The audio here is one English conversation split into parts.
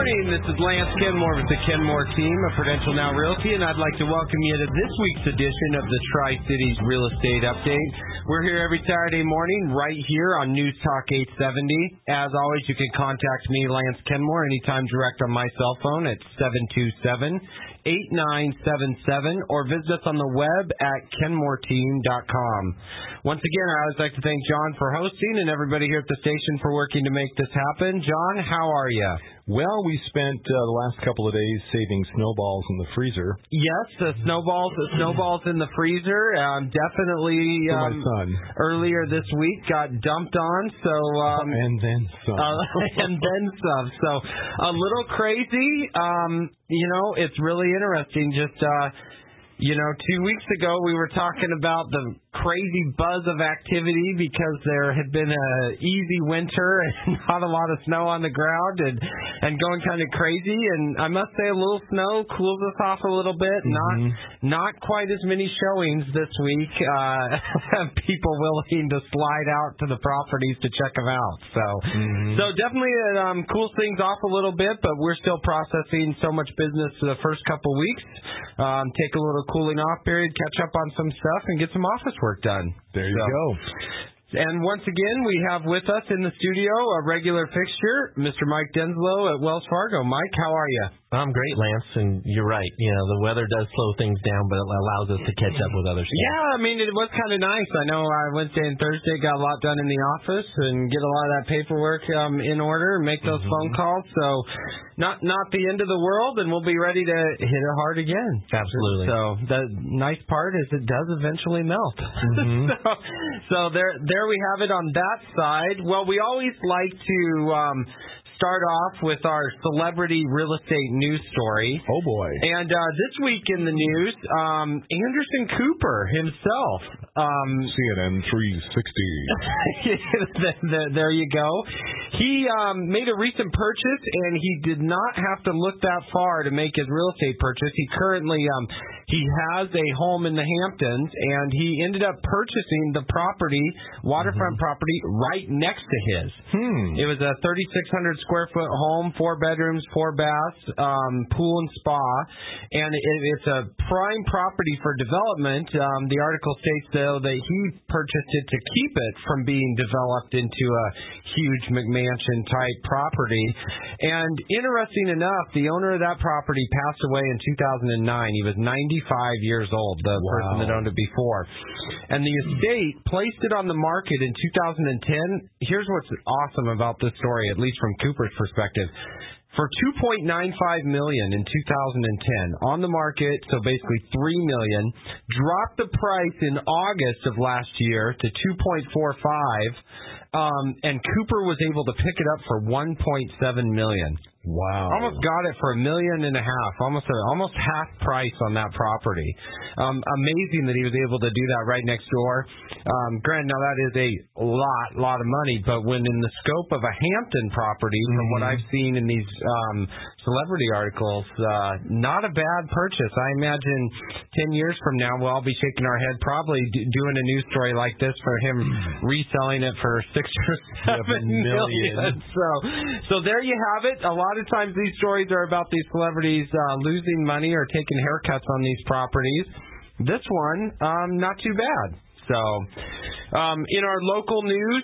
morning. This is Lance Kenmore with the Kenmore team of Prudential Now Realty, and I'd like to welcome you to this week's edition of the Tri-Cities Real Estate Update. We're here every Saturday morning right here on News Talk 870. As always, you can contact me, Lance Kenmore, anytime direct on my cell phone at 727-8977, or visit us on the web at kenmoreteam.com. Once again, I always like to thank John for hosting and everybody here at the station for working to make this happen. John, how are you? Well, we spent the last couple of days saving snowballs in the freezer. Yes, the snowballs in the freezer. Definitely. For my son. Earlier this week, got dumped on. So and then some. And then some. So a little crazy. It's really interesting. Just 2 weeks ago we were talking about the crazy buzz of activity because there had been an easy winter and not a lot of snow on the ground and going kind of crazy. And I must say, a little snow cools us off a little bit. Not quite as many showings this week. People willing to slide out to the properties to check them out. So definitely cools things off a little bit, but we're still processing so much business the first couple weeks. Take a little cooling off period, catch up on some stuff, and get some office work done. There you go. And once again, we have with us in the studio a regular fixture, Mr. Mike Denslow at Wells Fargo. Mike, how are you? I'm great, Lance, and you're right. The weather does slow things down, but it allows us to catch up with other stuff. Yeah, it was kind of nice. I know Wednesday and Thursday got a lot done in the office and get a lot of that paperwork in order and make those phone calls. So not the end of the world, and we'll be ready to hit it hard again. Absolutely. So the nice part is it does eventually melt. So there we have it on that side. Well, we always like to start off with our celebrity real estate news story. Oh, boy. And this week in the news, Anderson Cooper himself. CNN 360. There you go. He made a recent purchase, and he did not have to look that far to make his real estate purchase. He currently he has a home in the Hamptons, and he ended up purchasing the property, waterfront property, right next to his. It was a 3,600 square foot home, 4 bedrooms, 4 baths, pool and spa, and it's a prime property for development. The article states, though, that he purchased it to keep it from being developed into a huge McMansion-type property. And interesting enough, the owner of that property passed away in 2009. He was 95 years old, the person that owned it before. And the estate placed it on the market in 2010. Here's what's awesome about this story, at least from Cooper's perspective. For $2.95 million in 2010 on the market, so basically $3 million, dropped the price in August of last year to $2.45, and Cooper was able to pick it up for $1.7 million. Wow. Almost got it for $1.5 million, almost half price on that property. Amazing that he was able to do that right next door. Granted, now that is a lot of money, but when in the scope of a Hampton property, from what I've seen in these celebrity articles, not a bad purchase. I imagine 10 years from now, we'll all be shaking our head probably doing a news story like this for him reselling it for $6 or $7 million. So there you have it. A lot of times these stories are about these celebrities losing money or taking haircuts on these properties. This one, not too bad. So, in our local news,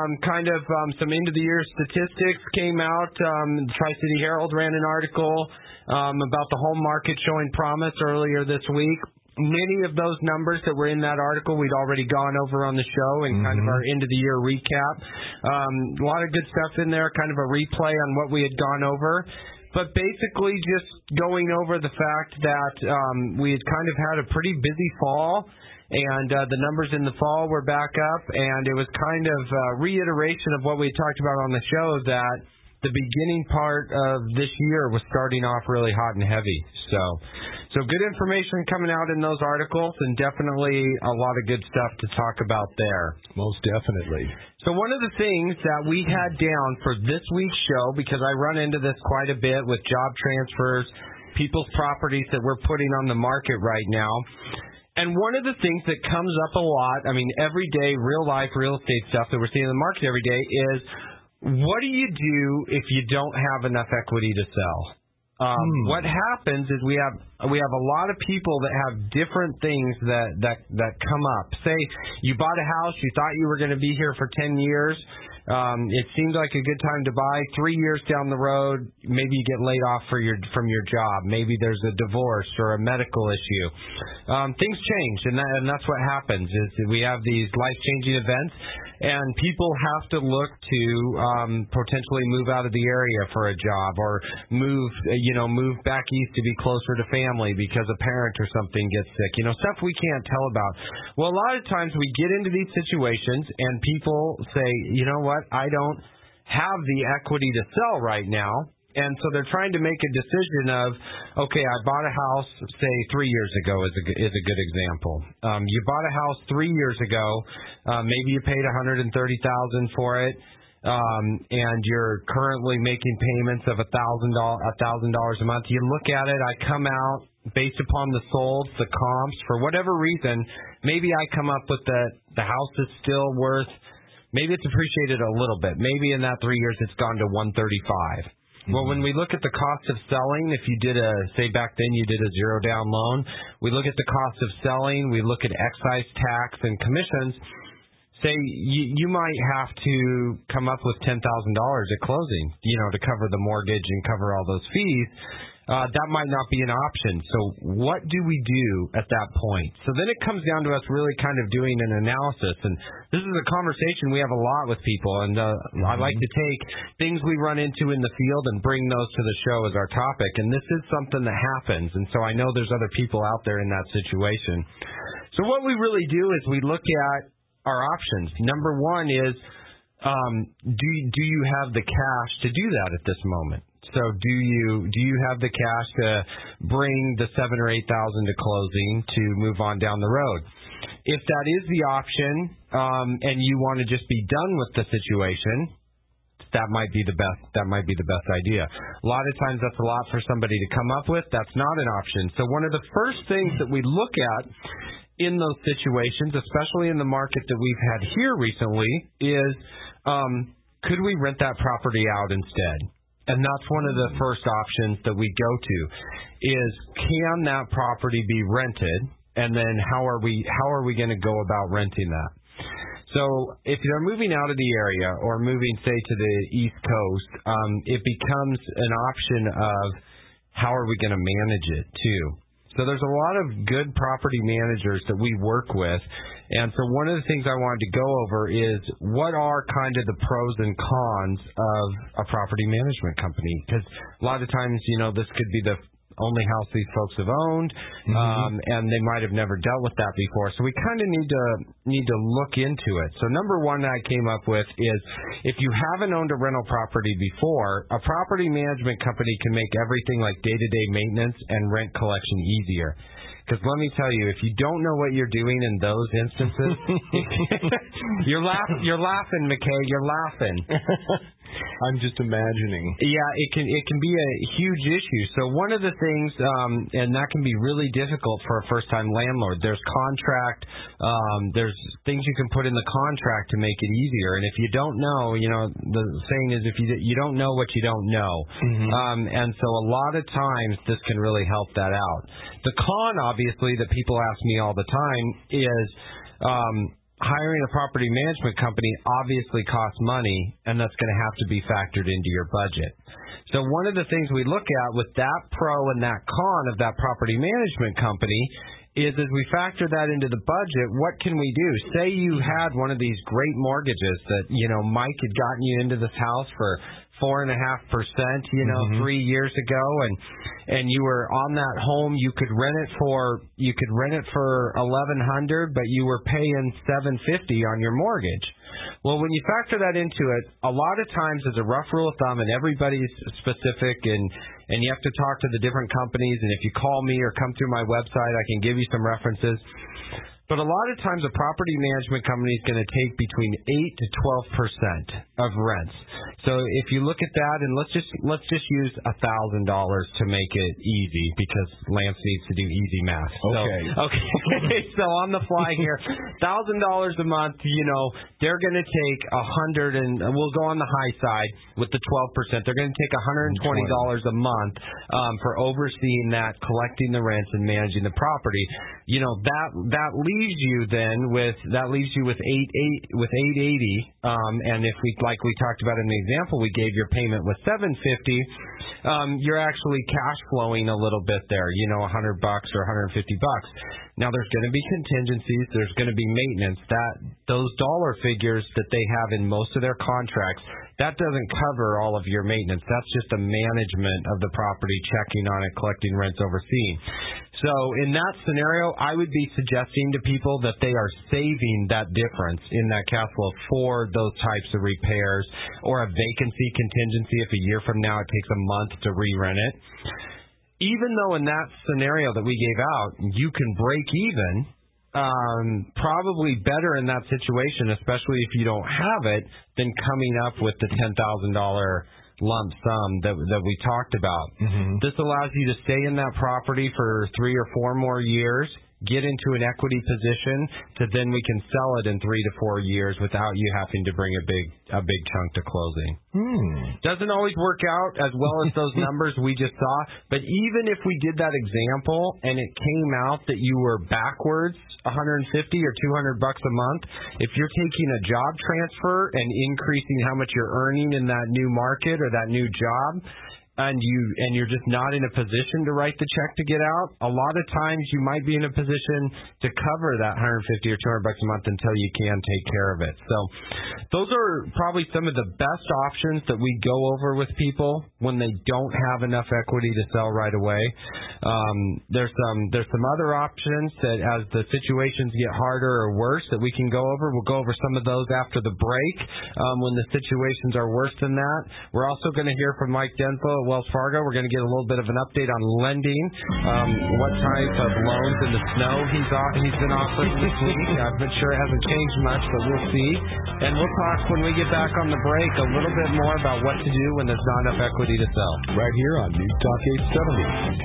some end-of-the-year statistics came out. The Tri-City Herald ran an article about the home market showing promise earlier this week. Many of those numbers that were in that article we'd already gone over on the show in kind of our end-of-the-year recap. A lot of good stuff in there, kind of a replay on what we had gone over. But basically just going over the fact that we had kind of had a pretty busy fall, and the numbers in the fall were back up, and it was kind of a reiteration of what we talked about on the show, that the beginning part of this year was starting off really hot and heavy. So good information coming out in those articles, and definitely a lot of good stuff to talk about there. Most definitely. So one of the things that we had down for this week's show, because I run into this quite a bit with job transfers, people's properties that we're putting on the market right now, and one of the things that comes up a lot, every day, real life real estate stuff that we're seeing in the market every day is, what do you do if you don't have enough equity to sell? What happens is we have a lot of people that have different things that come up. Say you bought a house, you thought you were going to be here for 10 years. It seemed like a good time to buy. 3 years down the road, maybe you get laid off from your job. Maybe there's a divorce or a medical issue. Things change, and that's what happens. Is we have these life-changing events, and people have to look to potentially move out of the area for a job or move back east to be closer to family because a parent or something gets sick. Stuff we can't tell about. Well, a lot of times we get into these situations, and people say, you know what? I don't have the equity to sell right now. And so they're trying to make a decision of, okay, I bought a house, say 3 years ago is a good example. You bought a house 3 years ago, maybe you paid $130,000 for it, and you're currently making payments of $1,000 a month. You look at it, I come out based upon the solds, the comps, for whatever reason, maybe I come up with the house is still worth. Maybe it's appreciated a little bit. Maybe in that 3 years it's gone to $135,000. Well, when we look at the cost of selling, if you did say back then you did a zero down loan, we look at the cost of selling, we look at excise tax and commissions. Say you might have to come up with $10,000 at closing, to cover the mortgage and cover all those fees. That might not be an option. So what do we do at that point? So then it comes down to us really kind of doing an analysis. And this is a conversation we have a lot with people. And I like to take things we run into in the field and bring those to the show as our topic. And this is something that happens. And so I know there's other people out there in that situation. So what we really do is we look at our options. Number one is, do you have the cash to do that at this moment? So do you have the cash to bring the $7,000 or $8,000 to closing to move on down the road? If that is the option, and you want to just be done with the situation, that might be the best idea. A lot of times that's a lot for somebody to come up with. That's not an option. So one of the first things that we look at in those situations, especially in the market that we've had here recently, is could we rent that property out instead? And that's one of the first options that we go to is, can that property be rented? And then how are we going to go about renting that? So if you're moving out of the area or moving, say, to the East Coast, it becomes an option of how are we going to manage it too. So there's a lot of good property managers that we work with. And so one of the things I wanted to go over is what are kind of the pros and cons of a property management company? Because a lot of times, this could be the only house these folks have owned, and they might have never dealt with that before. So we kind of need to look into it. So number one that I came up with is if you haven't owned a rental property before, a property management company can make everything like day-to-day maintenance and rent collection easier. Because let me tell you, if you don't know what you're doing in those instances, you're laughing, McKay. You're laughing. I'm just imagining. Yeah, it can be a huge issue. So one of the things, and that can be really difficult for a first-time landlord. There's contract. There's things you can put in the contract to make it easier. And if you don't know, the saying is if you don't know what you don't know. And so a lot of times this can really help that out. The con, obviously, that people ask me all the time is hiring a property management company obviously costs money, and that's going to have to be factored into your budget. So one of the things we look at with that pro and that con of that property management company is as we factor that into the budget, what can we do? Say you had one of these great mortgages that, Mike had gotten you into this house for 4.5%, 3 years ago, and you were on that home. You could rent it for $1,100, but you were paying $750 on your mortgage. Well, when you factor that into it, a lot of times, as a rough rule of thumb, and everybody's specific, and you have to talk to the different companies. And if you call me or come through my website, I can give you some references. But a lot of times a property management company is going to take between 8 to 12% of rents. So if you look at that, and let's just use $1,000 to make it easy, because Lance needs to do easy math. Okay. So on the fly here, $1,000 a month. They're going to take $100, and we'll go on the high side with the 12%. They're going to take $120 a month for overseeing that, collecting the rents, and managing the property. That leaves you then with $880. And if we, like we talked about in the example we gave, your payment was $750. You're actually cash flowing a little bit there, $100 or $150. Now there's going to be contingencies, there's going to be maintenance. Those dollar figures that they have in most of their contracts, that doesn't cover all of your maintenance. That's just the management of the property, checking on it, collecting rents, overseeing. So in that scenario, I would be suggesting to people that they are saving that difference in that cash flow for those types of repairs, or a vacancy contingency if a year from now it takes a month to re-rent it. Even though in that scenario that we gave out, you can break even, probably better in that situation, especially if you don't have it, than coming up with the $10,000 lump sum that we talked about. Mm-hmm. This allows you to stay in that property for 3 or 4 more years, get into an equity position, to then we can sell it in 3 to 4 years without you having to bring a big chunk to closing. Doesn't always work out as well as those numbers we just saw, but even if we did that example and it came out that you were backwards $150 or $200 a month, if you're taking a job transfer and increasing how much you're earning in that new market or that new job, and you're just not in a position to write the check to get out, a lot of times you might be in a position to cover that $150 or $200 a month until you can take care of it. So those are probably some of the best options that we go over with people when they don't have enough equity to sell right away. There's some other options that, as the situations get harder or worse, that we can go over. We'll go over some of those after the break when the situations are worse than that. We're also going to hear from Mike Denso at Wells Fargo. We're going to get a little bit of an update on lending, what type of loans in the snow he's been offering this week. I'm not sure it hasn't changed much, but we'll see. And we'll talk when we get back on the break a little bit more about what to do when there's not enough equity to sell. Right here on News Talk 870.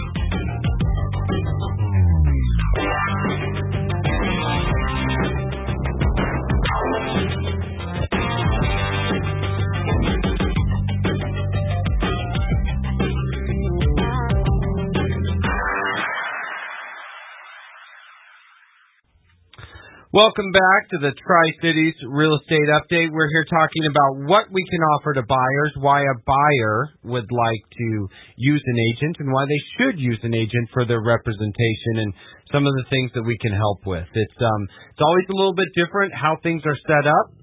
Welcome back to the Tri-Cities Real Estate Update. We're here talking about what we can offer to buyers, why a buyer would like to use an agent, and why they should use an agent for their representation, and some of the things that we can help with. It's always a little bit different how things are set up.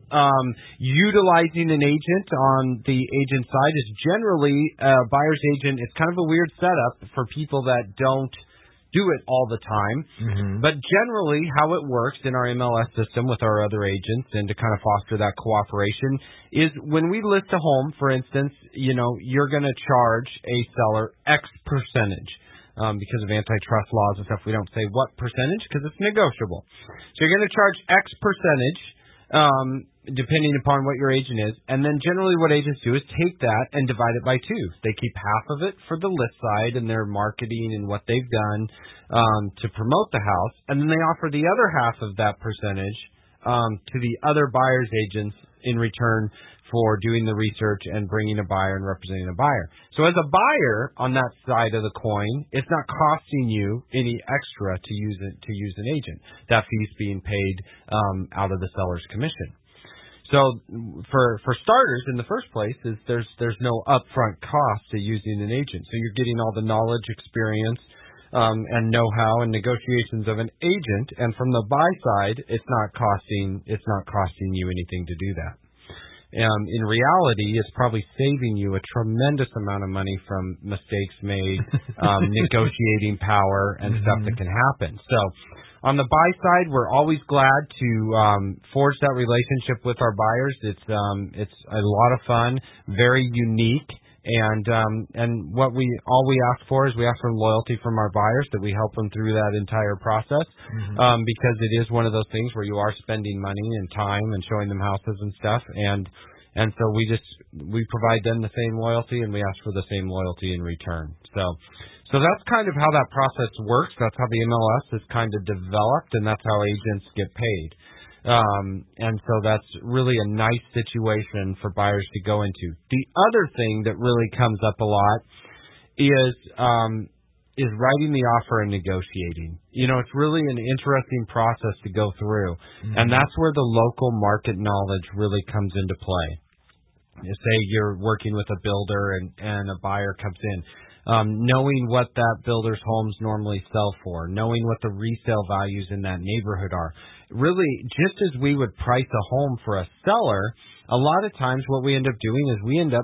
Utilizing an agent on the agent side is generally a buyer's agent. It's kind of a weird setup for people that don't do it all the time. Mm-hmm. But generally, how it works in our MLS system with our other agents, and to kind of foster that cooperation, is when we list a home, for instance, you're going to charge a seller X percentage. Because of antitrust laws and stuff, we don't say what percentage because it's negotiable. So you're going to charge X percentage, depending upon what your agent is. And then generally what agents do is take that and divide it by 2. They keep half of it for the list side and their marketing and what they've done to promote the house. And then they offer the other half of that percentage to the other buyer's agents in return for doing the research and bringing a buyer and representing a buyer. So as a buyer on that side of the coin, it's not costing you any extra to use an agent. That fee's being paid out of the seller's commission. So for starters, in the first place, is there's no upfront cost to using an agent. So you're getting all the knowledge, experience, and know-how and negotiations of an agent. And from the buy side, it's not costing you anything to do that. In reality, it's probably saving you a tremendous amount of money from mistakes made, negotiating power, and stuff that can happen. So on the buy side, we're always glad to forge that relationship with our buyers. It's a lot of fun, very unique, and all we ask for is we ask for loyalty from our buyers, that we help them through that entire process, because it is one of those things where you are spending money and time and showing them houses and stuff, and And so we provide them the same loyalty, and we ask for the same loyalty in return. So that's kind of how that process works. That's how the MLS is kind of developed, and that's how agents get paid. And so that's really a nice situation for buyers to go into. The other thing that really comes up a lot is writing the offer and negotiating. It's really an interesting process to go through, and that's where the local market knowledge really comes into play. Say you're working with a builder and a buyer comes in. Knowing what that builder's homes normally sell for, knowing what the resale values in that neighborhood are. Really, just as we would price a home for a seller, a lot of times what we end up doing is we end up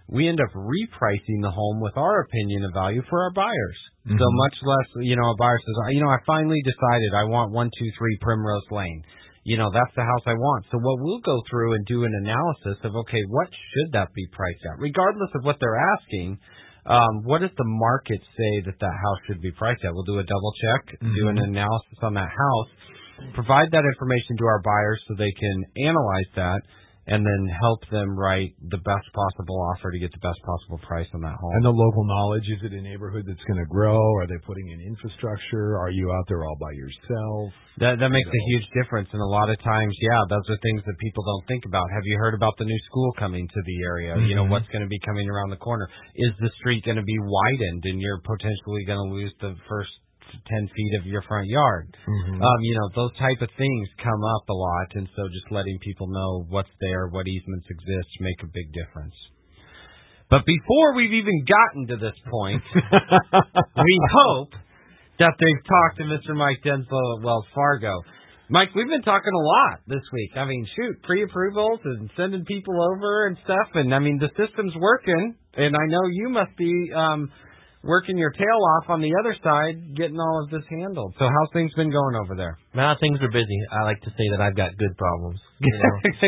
repricing the home with our opinion of value for our buyers. So much less, a buyer says, I finally decided I want 123 Primrose Lane. That's the house I want. So what we'll go through and do an analysis of, okay, what should that be priced at? Regardless of what they're asking, what does the market say that house should be priced at? We'll do a double check, do an analysis on that house, provide that information to our buyers so they can analyze that, and then help them write the best possible offer to get the best possible price on that home. And the local knowledge, is it a neighborhood that's going to grow? Are they putting in infrastructure? Are you out there all by yourself? That makes a huge difference, and a lot of times, those are things that people don't think about. Have you heard about the new school coming to the area? What's going to be coming around the corner? Is the street going to be widened, and you're potentially going to lose the first 10 feet of your front yard? Those type of things come up a lot, and so just letting people know what's there, what easements exist, make a big difference. But before we've even gotten to this point, we hope that they've talked to Mr. Mike Denslow at Wells Fargo. Mike, we've been talking a lot this week. Pre-approvals and sending people over and stuff, and the system's working, and I know you must be working your tail off on the other side, getting all of this handled. So how's things been going over there? Things are busy. I like to say that I've got good problems. Good.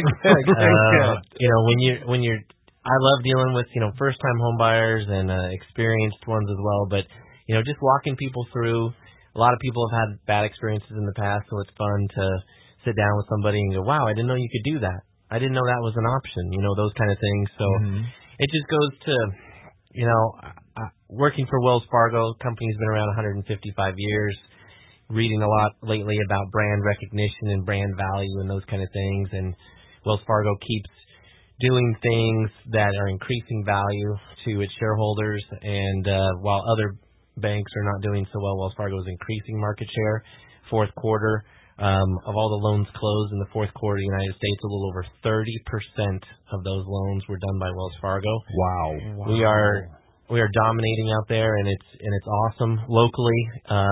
I love dealing with, first-time home buyers and experienced ones as well. But, just walking people through. A lot of people have had bad experiences in the past, so it's fun to sit down with somebody and go, wow, I didn't know you could do that. I didn't know that was an option, those kind of things. So it just goes to, working for Wells Fargo, company's been around 155 years, reading a lot lately about brand recognition and brand value and those kind of things. And Wells Fargo keeps doing things that are increasing value to its shareholders. And while other banks are not doing so well, Wells Fargo is increasing market share. Fourth quarter, of all the loans closed in the fourth quarter of the United States, a little over 30% of those loans were done by Wells Fargo. Wow. We are dominating out there, and it's awesome. Locally,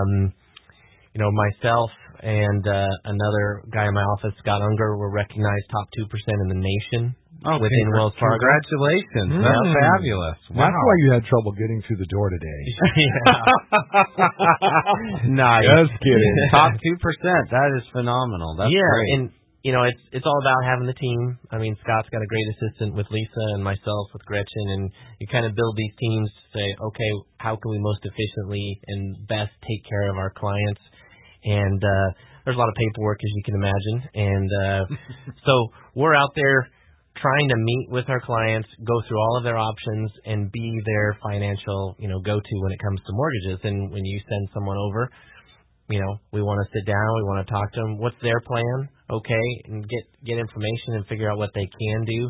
myself and another guy in my office, Scott Unger, were recognized top 2% in the nation within Wells Fargo. Congratulations. That's fabulous. Wow. That's why you had trouble getting through the door today. Nice. Just kidding. Top 2%. That is phenomenal. That's great. And it's all about having the team. Scott's got a great assistant with Lisa and myself with Gretchen, and you kind of build these teams to say, okay, how can we most efficiently and best take care of our clients? And there's a lot of paperwork, as you can imagine. And so we're out there trying to meet with our clients, go through all of their options, and be their financial, go-to when it comes to mortgages. And when you send someone over, we want to sit down, we want to talk to them. What's their plan? Okay, and get information and figure out what they can do.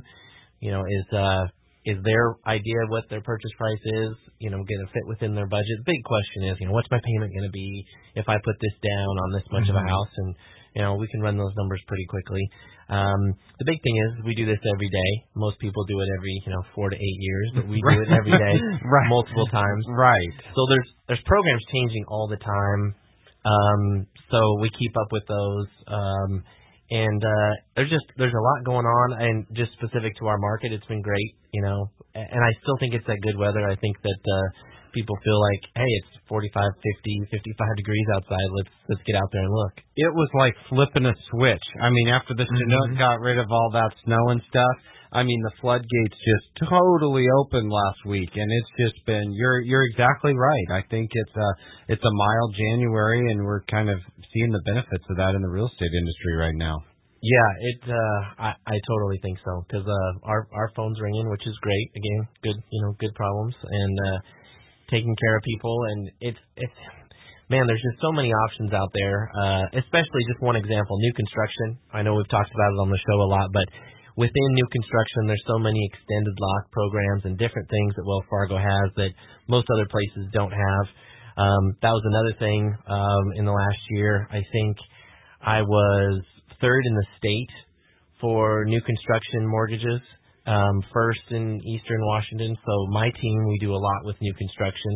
Is their idea of what their purchase price is, going to fit within their budget? The big question is, what's my payment going to be if I put this down on this much of a house? And, we can run those numbers pretty quickly. The big thing is we do this every day. Most people do it every, 4 to 8 years, but we do it every day, multiple times. Right. So there's programs changing all the time. So we keep up with those. And there's a lot going on, and just specific to our market, it's been great, and I still think it's that good weather. I think that people feel like, hey, it's 45, 50, 55 degrees outside. Let's get out there and look. It was like flipping a switch. After the Chinook got rid of all that snow and stuff, the floodgates just totally opened last week, and it's just been. You're exactly right. I think it's a mild January, and we're kind of seeing the benefits of that in the real estate industry right now. Yeah, I totally think so because our phones ring in, which is great. Again, good problems and taking care of people, and it's man, there's just so many options out there. Especially just one example, new construction. I know we've talked about it on the show a lot, but within new construction, there's so many extended lock programs and different things that Wells Fargo has that most other places don't have. That was another thing in the last year. I think I was third in the state for new construction mortgages, first in Eastern Washington. So my team, we do a lot with new construction.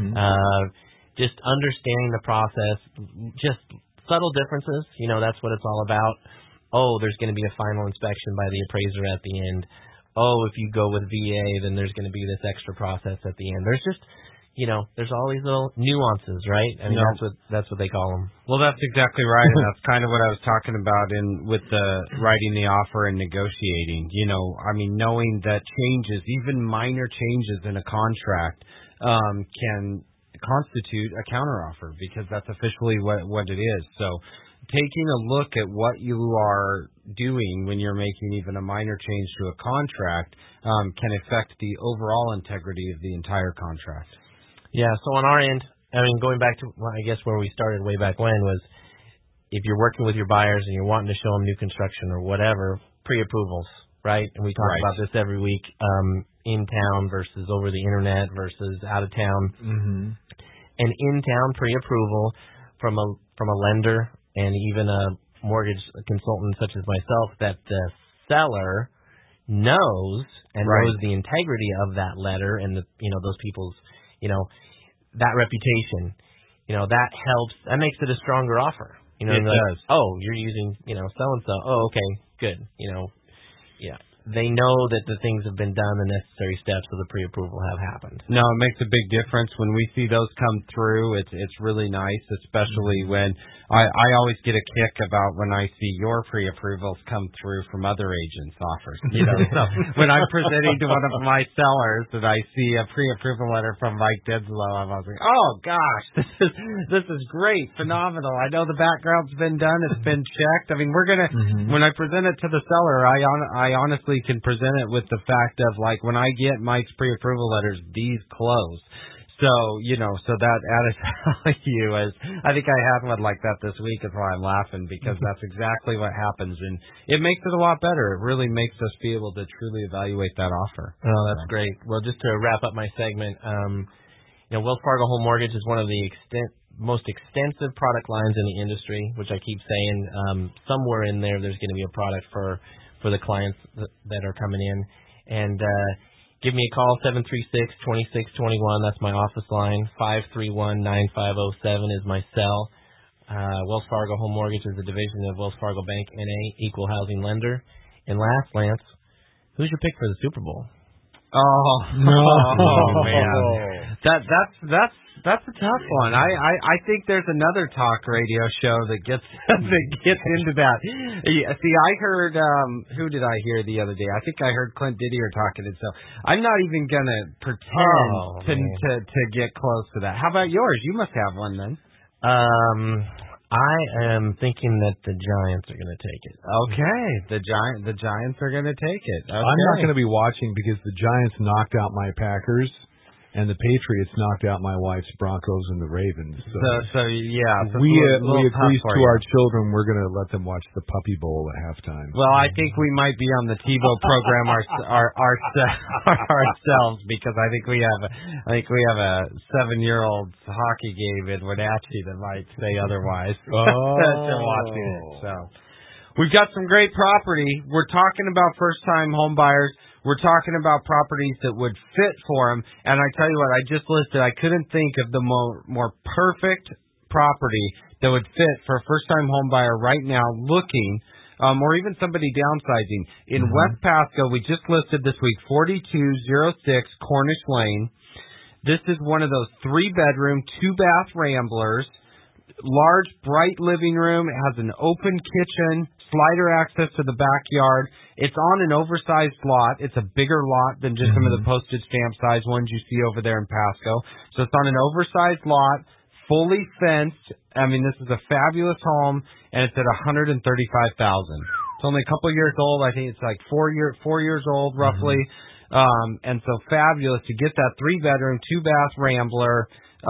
Just understanding the process, just subtle differences. That's what it's all about. Oh, there's going to be a final inspection by the appraiser at the end. Oh, if you go with VA, then there's going to be this extra process at the end. There's just there's all these little nuances, right? I mean, that's what they call them. Well, that's exactly right, and that's kind of what I was talking about with the writing the offer and negotiating. Knowing that changes, even minor changes in a contract, can constitute a counteroffer because that's officially what it is. So taking a look at what you are doing when you're making even a minor change to a contract can affect the overall integrity of the entire contract. Yeah, so on our end, going back to, I guess, where we started way back when was if you're working with your buyers and you're wanting to show them new construction or whatever, pre-approvals, right? And we talk about this every week, in town versus over the internet versus out of town. And in-town pre-approval from a lender and even a mortgage consultant such as myself that the seller knows and knows the integrity of that letter and those people's that reputation, that helps. That makes it a stronger offer. It does. Oh, you're using so and so. Oh, okay, good. Yeah. They know that the things have been done, the necessary steps of the pre-approval have happened. No, it makes a big difference when we see those come through. It's really nice, especially when I always get a kick about when I see your pre-approvals come through from other agents' offers. So when I'm presenting to one of my sellers and I see a pre-approval letter from Mike Denslow, I'm always like, oh gosh, this is great, phenomenal. I know the background's been done, it's been checked. We're gonna when I present it to the seller, I honestly can present it with the fact of when I get Mike's pre-approval letters, these close. So, so that added value is, I think I had one like that this week is why I'm laughing because that's exactly what happens and it makes it a lot better. It really makes us be able to truly evaluate that offer. Oh, that's great. Well, just to wrap up my segment, Wells Fargo Home Mortgage is one of the most extensive product lines in the industry, which I keep saying, somewhere in there's going to be a product for the clients that are coming in. And give me a call, 736-2621. That's my office line. 531-9507 is my cell. Wells Fargo Home Mortgage is a division of Wells Fargo Bank, N.A., equal housing lender. And last, Lance, who's your pick for the Super Bowl? Oh, no. Oh, man. That's a tough one. I think there's another talk radio show that gets into that. See, I heard who did I hear the other day? I think I heard Clint Didier talking, and so I'm not even gonna pretend to get close to that. How about yours? You must have one then. I am thinking that the Giants are going to take it. Okay, the Giants are going to take it. Okay. I'm not going to be watching because the Giants knocked out my Packers, and the Patriots knocked out my wife's Broncos and the Ravens. So yeah, we agreed to our children we're going to let them watch the Puppy Bowl at halftime. Well, I think we might be on the TiVo program ourselves because I think we have a 7-year-old hockey game in Wenatchee that might say otherwise. They're watching it. So we've got some great property. We're talking about first-time home buyers. We're talking about properties that would fit for them. And I tell you what, I just listed, I couldn't think of the more perfect property that would fit for a first-time home buyer right now looking, or even somebody downsizing. In West Pasco, we just listed this week, 4206 Cornish Lane. This is one of those 3-bedroom, 2-bath ramblers. Large, bright living room. It has an open kitchen, slider access to the backyard. It's on an oversized lot. It's a bigger lot than just some of the postage stamp size ones you see over there in Pasco. So it's on an oversized lot, fully fenced. This is a fabulous home, and it's at $135,000. It's only a couple years old. I think it's like 4 years old roughly. And so fabulous to get that 3-bedroom, 2-bath Rambler,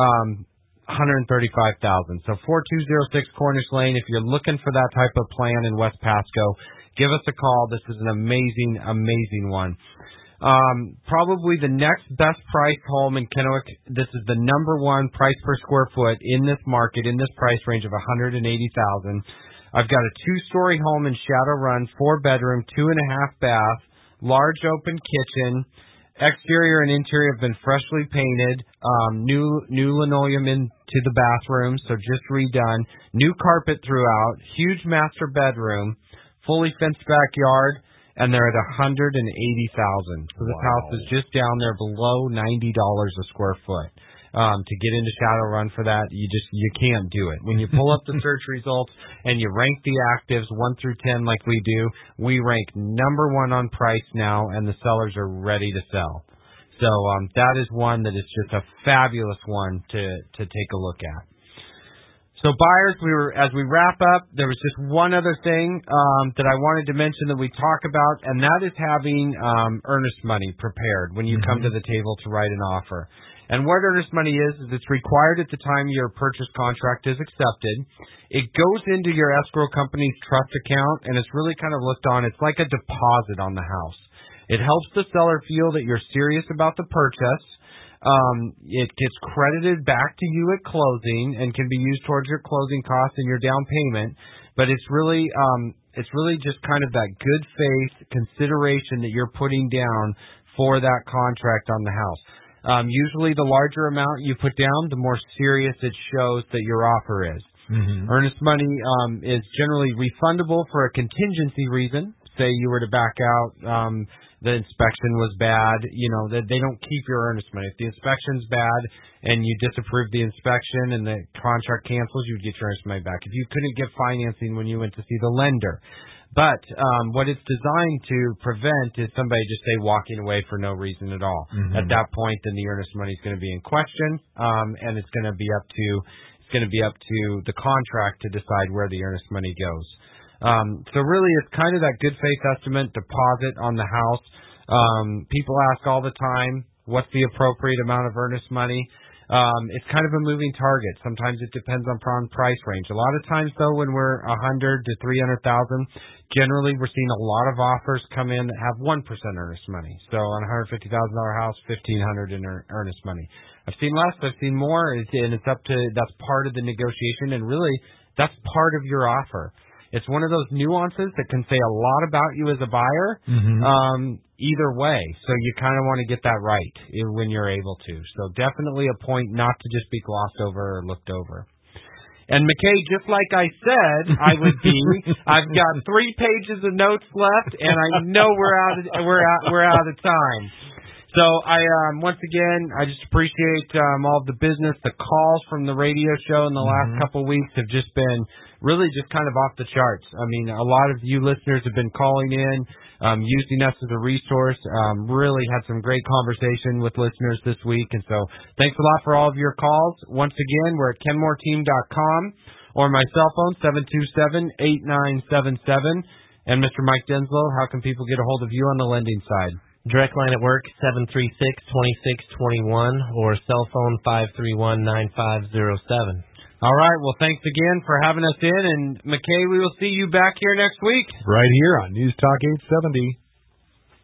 $135,000. So 4206 Cornish Lane. If you're looking for that type of plan in West Pasco, give us a call. This is an amazing, amazing one. Probably the next best priced home in Kennewick. This is the number one price per square foot in this market, in this price range of $180,000. I've got a 2-story home in Shadow Run, 4-bedroom, 2.5 bath, large open kitchen. Exterior and interior have been freshly painted. New linoleum into the bathroom, so just redone. New carpet throughout. Huge master bedroom. Fully fenced backyard. And they're at $180,000. So this house is just down there below $90 a square foot. To get into Shadow Run for that, you can't do it. When you pull up the search results and you rank the actives 1 through 10 like we do, we rank number 1 on price now, and the sellers are ready to sell. So that is one that is just a fabulous one to take a look at. So buyers, as we wrap up, there was just one other thing that I wanted to mention that we talk about, and that is having earnest money prepared when you come to the table to write an offer. And what earnest money is it's required at the time your purchase contract is accepted. It goes into your escrow company's trust account, and it's really kind of looked on. It's like a deposit on the house. It helps the seller feel that you're serious about the purchase. It gets credited back to you at closing and can be used towards your closing costs and your down payment. But it's really just kind of that good faith consideration that you're putting down for that contract on the house. Usually the larger amount you put down, the more serious it shows that your offer is. Earnest money is generally refundable for a contingency reason. Say you were to back out, the inspection was bad, they don't keep your earnest money. If the inspection's bad and you disapprove the inspection and the contract cancels, you would get your earnest money back. If you couldn't get financing when you went to see the lender. But what it's designed to prevent is somebody just walking away for no reason at all. At that point, then the earnest money is going to be in question, and it's going to be up to the contract to decide where the earnest money goes. So really, it's kind of that good faith estimate deposit on the house. People ask all the time, what's the appropriate amount of earnest money? It's kind of a moving target. Sometimes it depends on price range. A lot of times, though, when we're 100 to 300,000, generally we're seeing a lot of offers come in that have 1% earnest money. So on a $150,000 house, $1,500 in earnest money. I've seen less, I've seen more, and it's up to that's part of the negotiation, and really that's part of your offer. It's one of those nuances that can say a lot about you as a buyer, either way. So you kind of want to get that right when you're able to. So definitely a point not to just be glossed over or looked over. And McKay, just like I said I would be, I've got 3 pages of notes left, and I know we're out of time. So I once again, I just appreciate all of the business. The calls from the radio show in the last couple of weeks have just been really just kind of off the charts. I mean, a lot of you listeners have been calling in, using us as a resource. Really had some great conversation with listeners this week. And so thanks a lot for all of your calls. Once again, we're at kenmoreteam.com or my cell phone, 727-8977. And Mr. Mike Denslow, how can people get a hold of you on the lending side? Direct line at work, 736-2621, or cell phone 531-9507. All right. Well, thanks again for having us in. And, McKay, we will see you back here next week. Right here on News Talk 870.